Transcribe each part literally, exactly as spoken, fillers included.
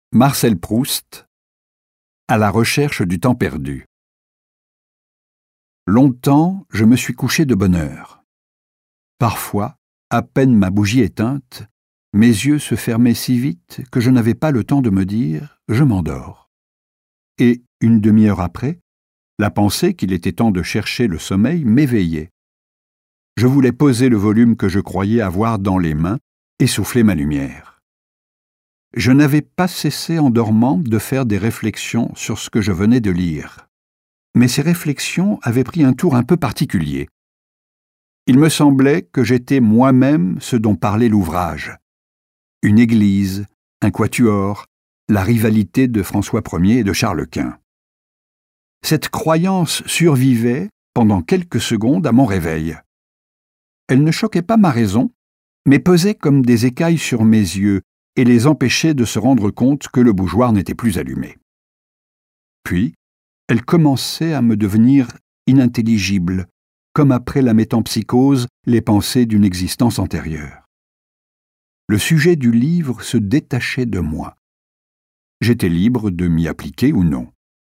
Marcel Proust, à la recherche du temps perdu. Longtemps, je me suis couché de bonne heure. Parfois, à peine ma bougie éteinte, mes yeux se fermaient si vite que je n'avais pas le temps de me dire « je m'endors ». Et, une demi-heure après, la pensée qu'il était temps de chercher le sommeil m'éveillait. Je voulais poser le volume que je croyais avoir dans les mains et souffler ma lumière. Je n'avais pas cessé en dormant de faire des réflexions sur ce que je venais de lire. Mais ces réflexions avaient pris un tour un peu particulier. Il me semblait que j'étais moi-même ce dont parlait l'ouvrage. Une église, un quatuor, la rivalité de François Ier et de Charles Quint. Cette croyance survivait pendant quelques secondes à mon réveil. Elle ne choquait pas ma raison, mais pesait comme des écailles sur mes yeux et les empêchait de se rendre compte que le bougeoir n'était plus allumé. Puis, elle commençait à me devenir inintelligible, comme après la métempsychose les pensées d'une existence antérieure. Le sujet du livre se détachait de moi. J'étais libre de m'y appliquer ou non.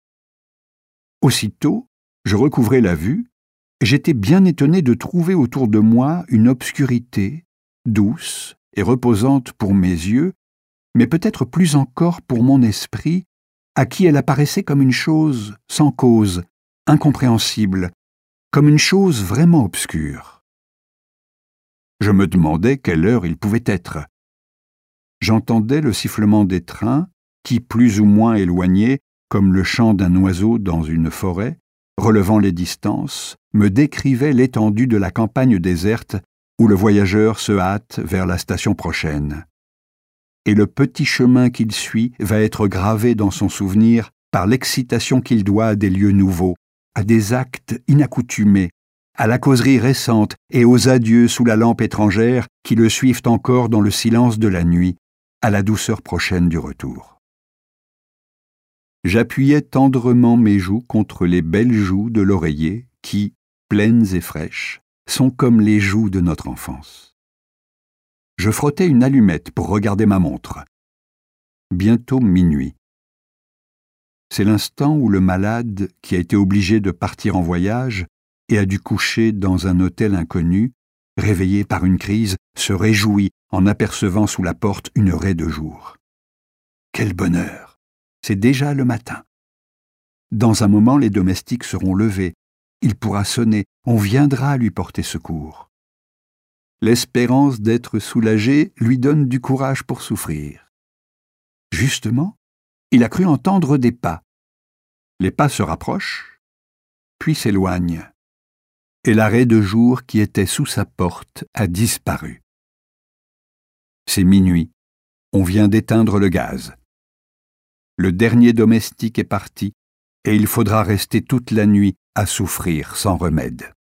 Aussitôt, je recouvrais la vue, et j'étais bien étonné de trouver autour de moi une obscurité, douce et reposante pour mes yeux, mais peut-être plus encore pour mon esprit, à qui elle apparaissait comme une chose sans cause, incompréhensible, comme une chose vraiment obscure. Je me demandais quelle heure il pouvait être. J'entendais le sifflement des trains, qui, plus ou moins éloignés, comme le chant d'un oiseau dans une forêt, relevant les distances, me décrivait l'étendue de la campagne déserte où le voyageur se hâte vers la station prochaine. Et le petit chemin qu'il suit va être gravé dans son souvenir par l'excitation qu'il doit à des lieux nouveaux, à des actes inaccoutumés, à la causerie récente et aux adieux sous la lampe étrangère qui le suivent encore dans le silence de la nuit, à la douceur prochaine du retour. J'appuyais tendrement mes joues contre les belles joues de l'oreiller qui, pleines et fraîches, sont comme les joues de notre enfance. Je frottais une allumette pour regarder ma montre. Bientôt minuit. C'est l'instant où le malade, qui a été obligé de partir en voyage et a dû coucher dans un hôtel inconnu, réveillé par une crise, se réjouit en apercevant sous la porte une raie de jour. Quel bonheur! C'est déjà le matin. Dans un moment, les domestiques seront levés. Il pourra sonner, on viendra lui porter secours. L'espérance d'être soulagé lui donne du courage pour souffrir. Justement, il a cru entendre des pas. Les pas se rapprochent, puis s'éloignent, et la raie de jour qui était sous sa porte a disparu. C'est minuit, on vient d'éteindre le gaz. Le dernier domestique est parti, et il faudra rester toute la nuit à souffrir sans remède.